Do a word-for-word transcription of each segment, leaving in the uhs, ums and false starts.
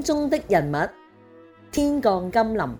中的人物，天降甘霖。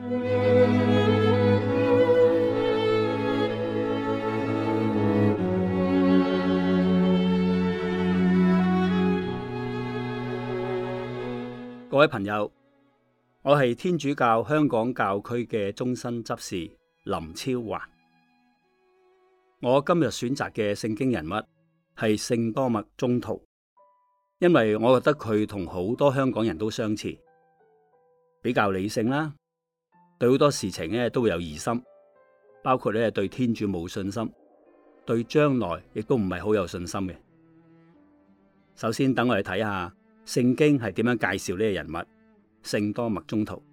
各位朋友，我係天主教香港教區嘅終身執事林超華。我今日選擇嘅聖經人物係聖多默宗徒，因為我覺得佢同好多香港人都相似，比較理性啦，對好多事情咧都會有疑心，包括咧對天主冇信心，對將來亦都唔係好有信心嘅。首先，等我哋睇下聖經係點樣介紹呢個人物聖多默宗徒。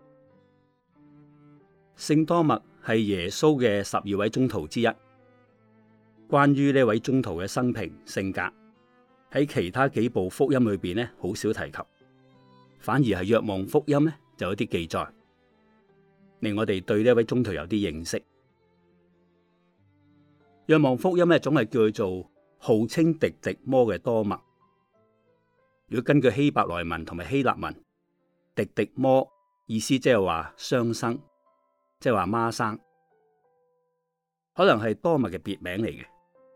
聖多默係耶穌嘅十二位宗徒之一。關於呢位宗徒嘅生平性格，喺其他幾部福音裏邊咧好少提及，反而係若望福音咧就有啲記載，令我哋對呢位宗徒有啲認識。若望福音咧總係叫佢做號稱狄狄摩嘅多默。如果根據希伯來文同埋希臘文，狄狄摩意思即係話雙生，即係話孖生，可能係多默嘅別名嚟嘅。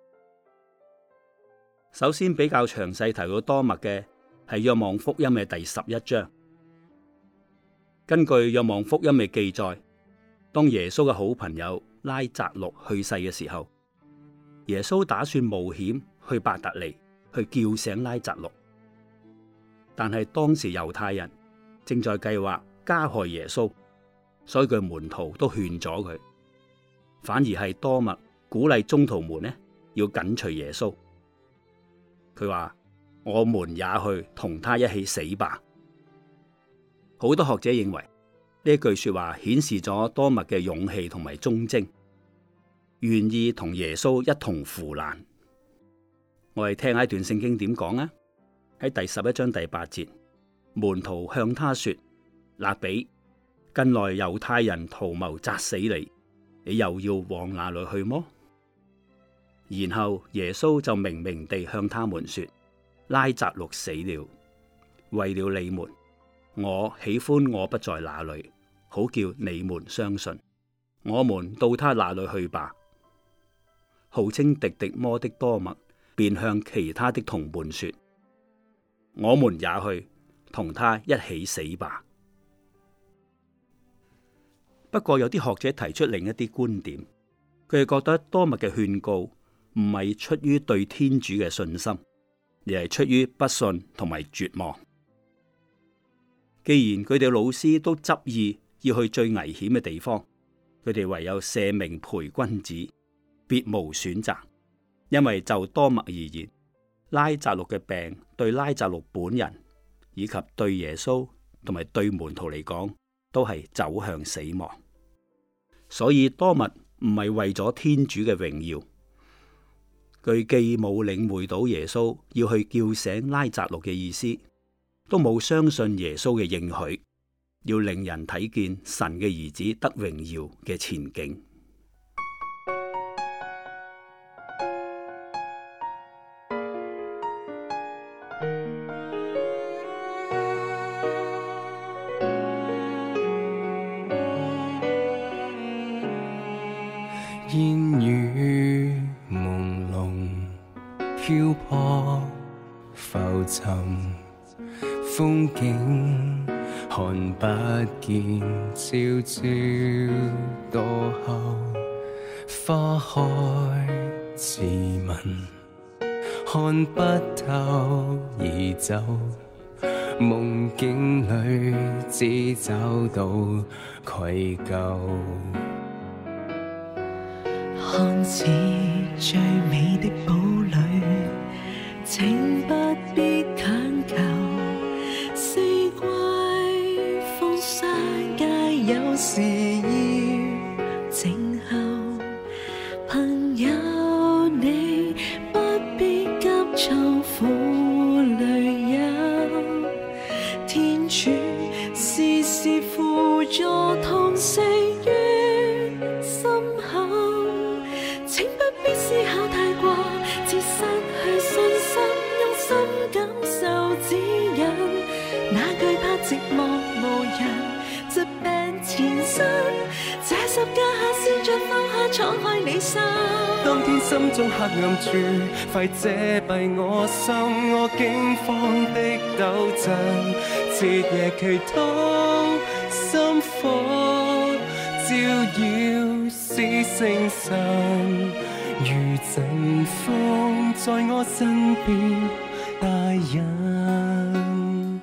首先比較詳細提到多默嘅係若望福音嘅第十一章。根據若望福音嘅記載，當耶穌嘅好朋友拉匝祿去世嘅時候，耶穌打算冒險去伯特利去叫醒拉匝祿。但係當時猶太人正在計劃加害耶穌，所以佢門徒都勸咗佢，反而係多默鼓勵宗徒們呢要緊隨耶穌。佢話：我們也去同他一起死吧。好多學者認為呢一句說話顯示咗多默嘅勇氣同埋忠貞，願意同耶穌一同赴難。我哋聽下一段聖經點講啊！喺第十一章第八節，門徒向他說：辣彼，近來猶太人圖謀殺死你，你又要往哪裏去麼？然後耶穌就明明地向他們說：拉匝祿死了，為了你們，我喜歡我不在那裏，好叫你們相信。我們到他那裏去吧。號稱狄狄摩的多默便向其他的同伴說：我們也去同他一起死吧。不過有啲學者提出另一啲觀點，佢哋覺得多默嘅勸告唔係出於對天主嘅信心，而係出於不信同埋絕望。既然佢哋老師都執意要去最危險嘅地方，佢哋唯有捨命陪君子，別無選擇。因為就多默而言，拉匝祿嘅病對拉匝祿本人以及對耶穌同埋對門徒嚟講，都係走向死亡。所以多默唔係為咗天主嘅榮耀，佢既冇領會到耶穌要去叫醒拉匝祿嘅意思，都冇相信耶穌嘅應許，要令人睇見神嘅兒子得榮耀嘅前景。 煙雨朦朧漂泊浮沉，風景看不見，朝朝多候，花開自問，看不透而走，夢境裏只找到愧疚。 看似最美的堡壘，請不必強求。四季風霜皆有時要靜候。朋友你不必急躁負淚憂，天主時時輔助痛惜於心口。請不必思考太過，只失去信心，用心感受指引。那懼怕寂寞無人，疾病纏身，這十架下試着放下敞開你心。 當天心中黑暗處，快遮蔽我心，我驚慌的抖震，徹夜祈禱，心火照耀是聖神，如陣風在我身邊帶引。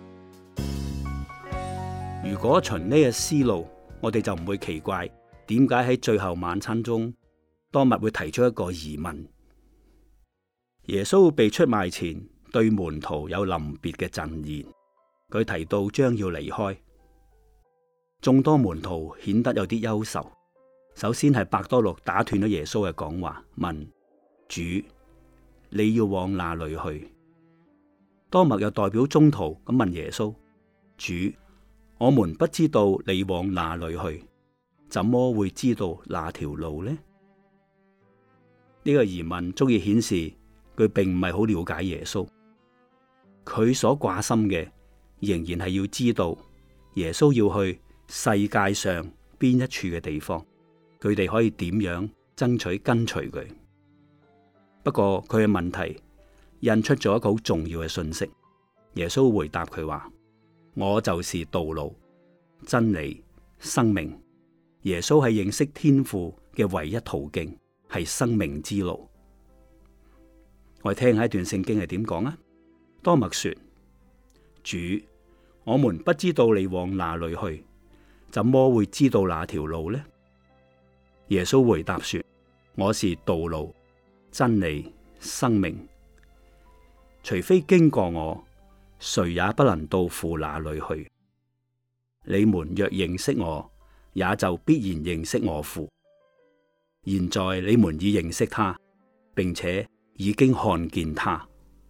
如果循呢個思路，我哋就唔會奇怪點解喺最後晚餐中，多默會提出一個疑問。耶穌被出賣前，對門徒有臨別嘅贈言，佢提到將要離開。眾多門徒顯得有啲憂愁。首先係伯多祿打斷咗耶穌嘅講話，問主：你要往哪裏去？多默又代表宗徒咁問耶穌：主，我們不知道你往哪裏去，怎麼會知道那條路呢？呢個疑問足以顯示佢並唔係好了解耶穌，佢所掛心嘅仍然係要知道耶穌要去世界上邊一處嘅地方，佢哋可以點樣爭取跟隨佢。不過佢嘅問題印出咗一個好重要嘅信息。耶穌回答佢話：我就是道路、真理、生命。耶穌係認識天父嘅唯一途徑，係生命之路。我哋聽下一段聖經係點講啊？多默說：主，我們不知道你往哪裏去，怎麼會知道那條路呢？耶穌回答說：我是道路、真理、生命，除非經過我，誰也不能到父那裏去。你們若認識我，也就必然認識我父。現在你們已認識他，並且已經看見他。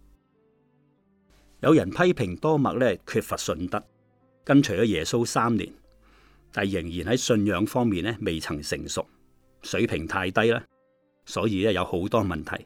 有人批評多默呢缺乏信德，跟隨咗耶穌三年，但仍然喺信仰方面呢未曾成熟，水平太低啦，所以呢有好多問題。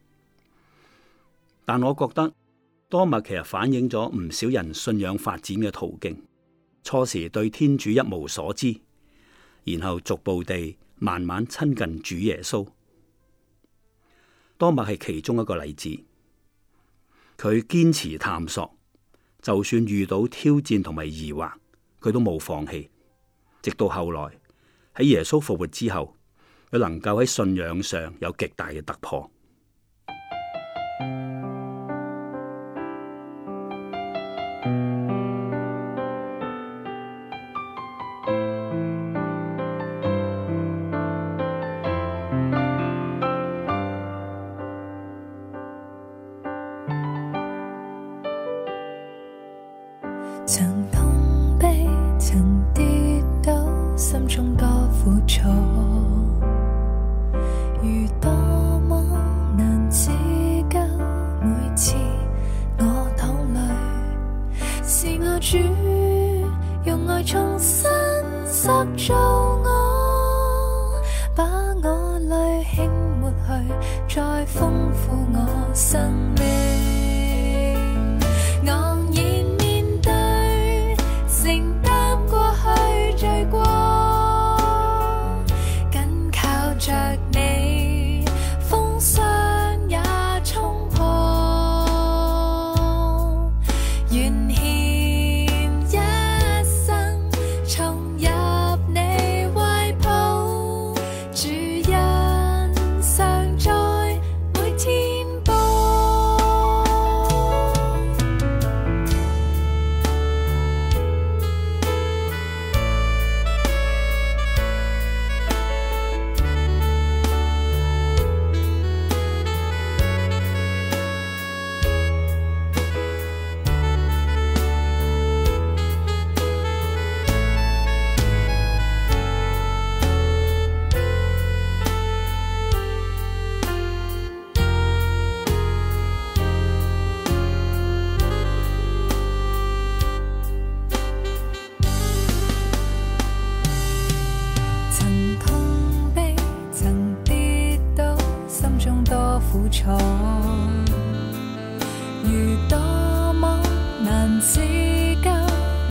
但我覺得多默其實反映咗唔少人信仰發展嘅途徑。初時對天主一無所知，然後逐步地慢慢親近主耶穌。多默係其中一個例子，佢堅持探索，就算遇到挑戰同埋疑惑，佢都冇放棄。直到後來喺耶穌復活之後，佢能夠喺信仰上有極大嘅突破。 曾碰壁，曾跌倒，心中多苦楚，如多麼難自救。每次我淌淚，是我主用愛重新塑造我，把我淚輕抹去，再豐富我生命。苦楚，如多麼難自救，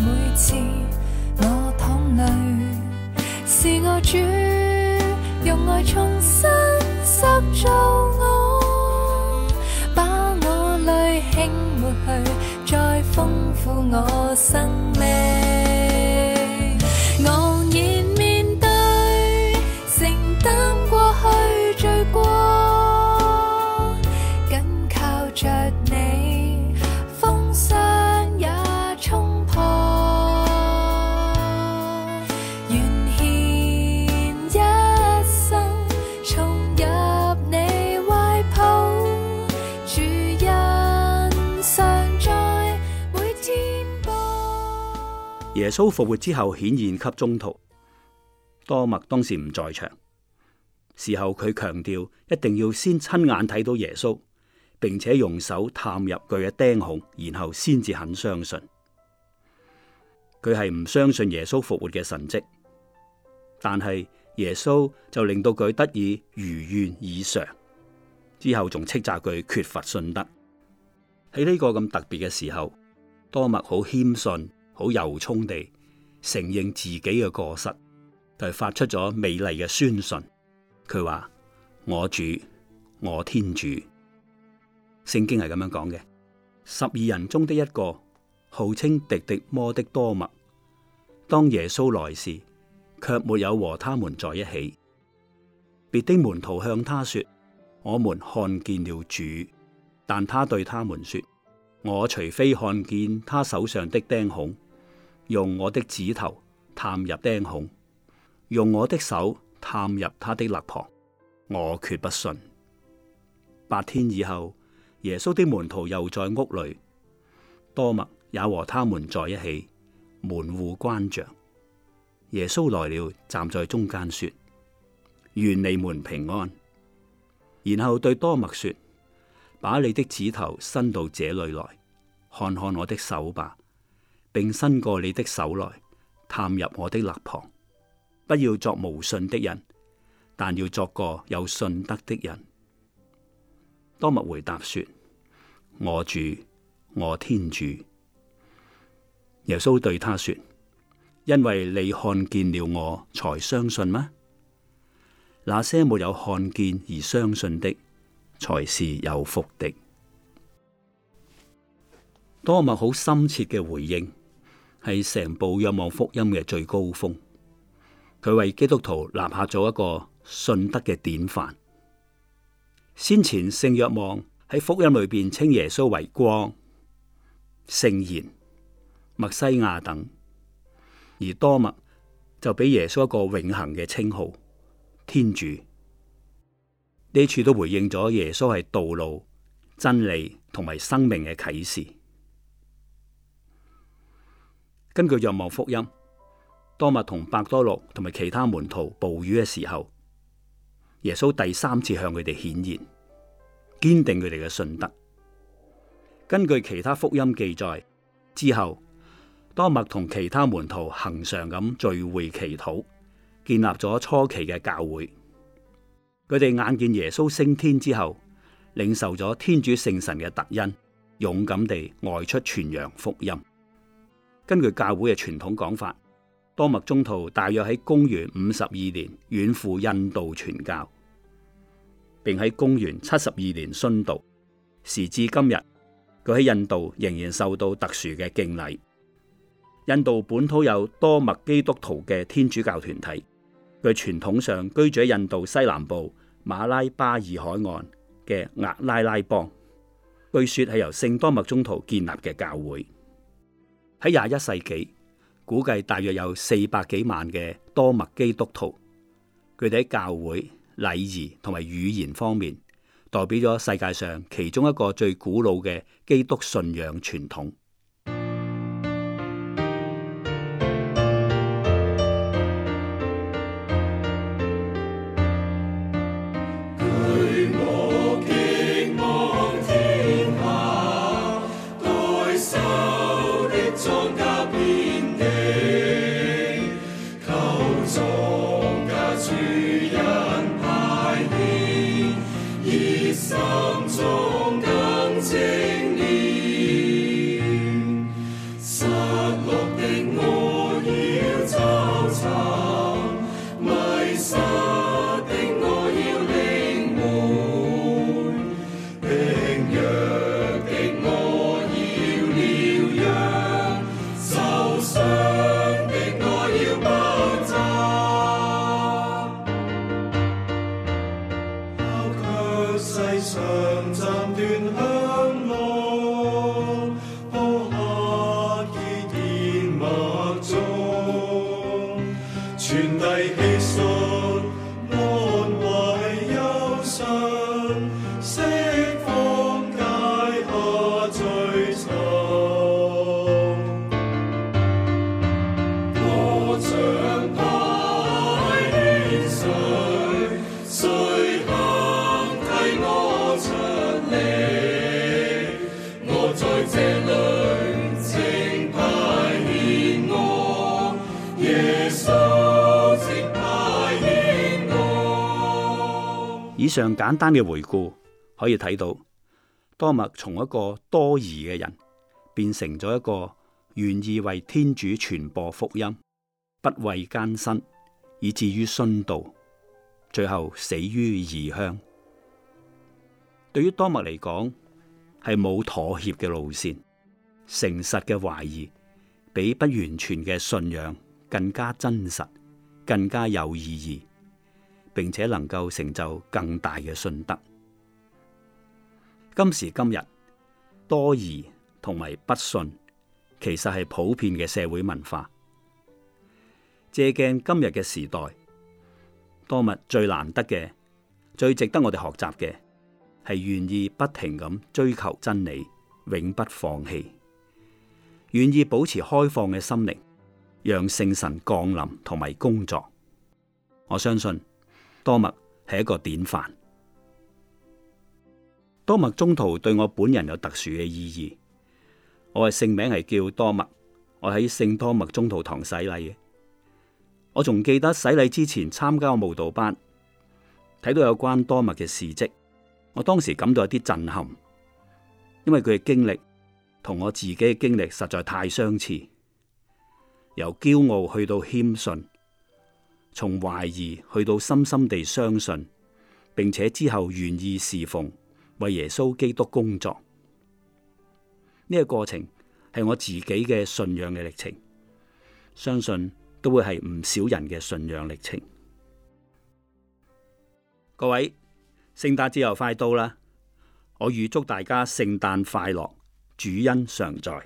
撫我生命，昂然面對，承擔過去罪過，緊靠着你，風霜也衝破，願獻一生重入你懷抱，主恩常在每天播。 耶穌復活之後顯現給宗徒，多默當時唔在場，事後佢強調一定要先親眼睇到耶穌，並且用手探入佢嘅釘孔，然後先至肯相信。佢係唔相信耶穌復活嘅神蹟，但係耶穌就令到佢得以如願以償，之後仲斥責佢缺乏信德。喺呢個咁特別嘅時候，多默好謙遜、好由衷地承認自己嘅過失，佢發出咗美麗嘅宣信。佢話：我主，我天主。聖經係咁樣講嘅。十二人中的一個，號稱狄狄摩的多默，當耶穌來時，卻沒有和他們在一起。別的門徒向他說：我們看見了主。但他對他們說：我除非看見他手上的釘孔，用我的指頭探入釘孔，用我的手探入他的肋旁，我決不信。八天以後，耶穌的門徒又在屋裏，多默也和他們在一起，門戶關着。耶穌來了，站在中間說：願你們平安。然後對多默說：把你的指頭伸到這裏來，看看我的手吧，並伸過你的手來，探入我的肋旁。不要作無信的人，但要作個有信德的人。多默回答說：我主，我天主。耶穌對他說：因為你看見了我，才相信嗎？那些沒有看見而相信的，才是有福的。多默好深切嘅回應，係成部若望福音嘅最高峰。佢為基督徒立下咗一個信德嘅典範。先前聖若望喺福音裏邊稱耶穌為光、聖言、默西亞等，而多默就俾耶穌一個永恆嘅稱號，天主。呢處都回應咗耶穌係道路、真理同埋生命嘅啟示。根據若望福音，多默同伯多祿同埋其他門徒捕魚嘅時候，耶穌第三次向佢哋顯現，堅定佢哋嘅信德。根據其他福音記載，之後多默同其他門徒恆常咁聚會祈禱，建立咗初期嘅教會。佢哋眼見耶穌升天之後，領受咗天主聖神嘅特恩，勇敢地外出傳揚福音。根據教會嘅傳統講法，多默宗徒大約喺公元五十二年遠赴印度傳教，並喺公元七十二年殉道。時至今日，佢喺印度仍然受到特殊嘅敬禮。印度本土有多默基督徒嘅天主教團體，佢傳統上居住喺印度西南部馬拉巴爾海岸嘅厄拉拉邦，據說係由聖多默宗徒建立嘅教會。喺廿一世紀，估計大約有四百幾萬嘅多默基督徒，佢哋喺教會、禮儀同埋語言方面，代表咗世界上其中一個最古老嘅基督信仰傳統。 心中更清烈。 傳遞氣息，安慰憂傷，釋放解下罪尋。我像大泉水，誰肯替我出離？我在這裏請派遣我，耶穌請派遣我。 以上簡單嘅回顧可以睇到，多默從一個多疑嘅人變成咗一個願意為天主傳播福音，不畏艱辛，以至於殉道，最後死於異鄉。對於多默嚟講，係冇妥協嘅路線，誠實嘅懷疑比不完全嘅信仰更加真實，更加有意義，並且能夠成就更大嘅信德。今時今日，多疑同埋不信其實係普遍嘅社會文化。借鏡今日嘅時代，多默最難得嘅、最值得我哋學習嘅，係願意不停咁追求真理，永不放棄，願意保持開放嘅心靈，讓聖神降臨同埋工作。我相信多默係一個典範。多默宗徒對我本人有特殊嘅意義。我嘅姓名係叫多默，我喺聖多默宗徒堂洗禮嘅。我仲記得洗禮之前參加個慕道班，睇到有關多默嘅事蹟，我當時感到有啲震撼，因為佢嘅經歷同我自己嘅經歷實在太相似，由驕傲去到謙遜，從懷疑去到深深地相信，並且之後願意侍奉，為耶穌基督工作。呢個過程係我自己嘅信仰嘅歷程，相信都會係唔少人嘅信仰歷程。各位，聖誕節又快到啦，我預祝大家聖誕快樂，主恩常在。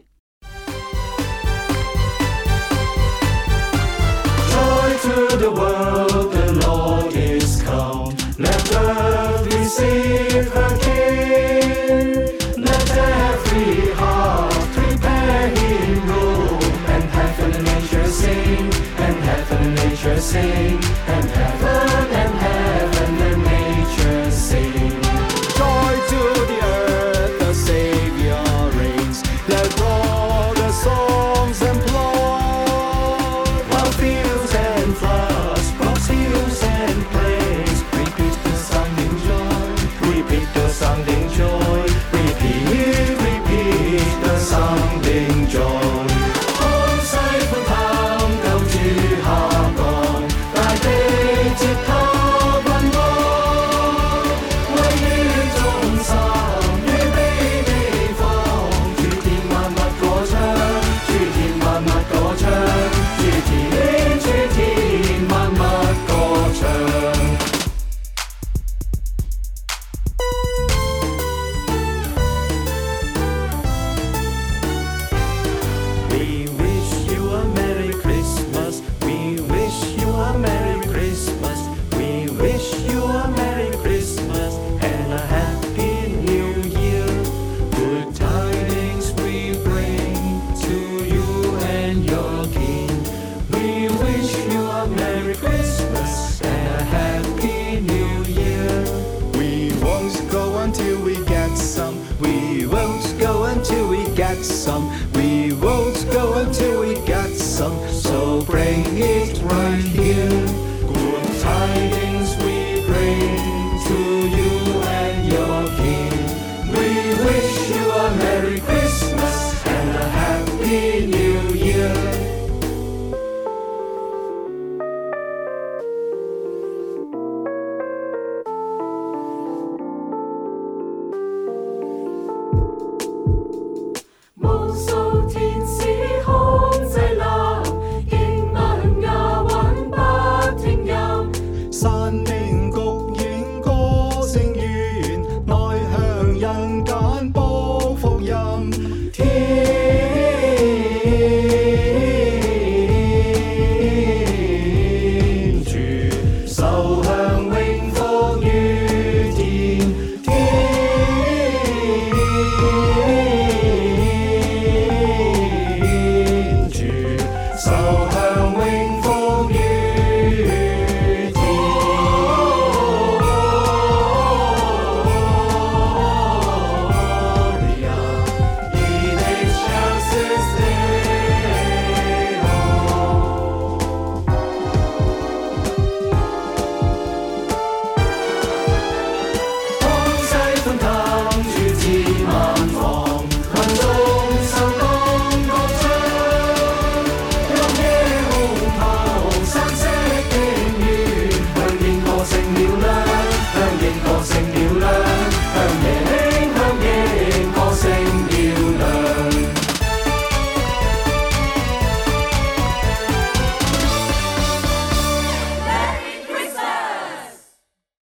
Joy to the world, the Lord is come. Let earth receive her King. Let every heart prepare him room. And heaven and nature sing, and heaven and nature sing, and heaven and heaven and nature sing. Joy to the earth, the Savior reigns. Let all the songs employ. While fields and floods, rocks, hills and plains, repeat the sounding joy, repeat the sounding joy, repeat, repeat the sounding joy. 看西歡探救主下降，大地接他君安，位於眾生預備地方，諸天萬物歌唱，諸天萬物歌唱，諸天諸天萬物歌唱。We wish you a Merry Christmas. We wish you a Merry Christmas. We wish you a Merry Christmas and a Happy New Year. Good tidings we bring to you and your King. We wish you a Merry Christmas and a Happy New Year. We won't go until we get some. We won't go until we get some. We won't go until we get some. So bring it right here.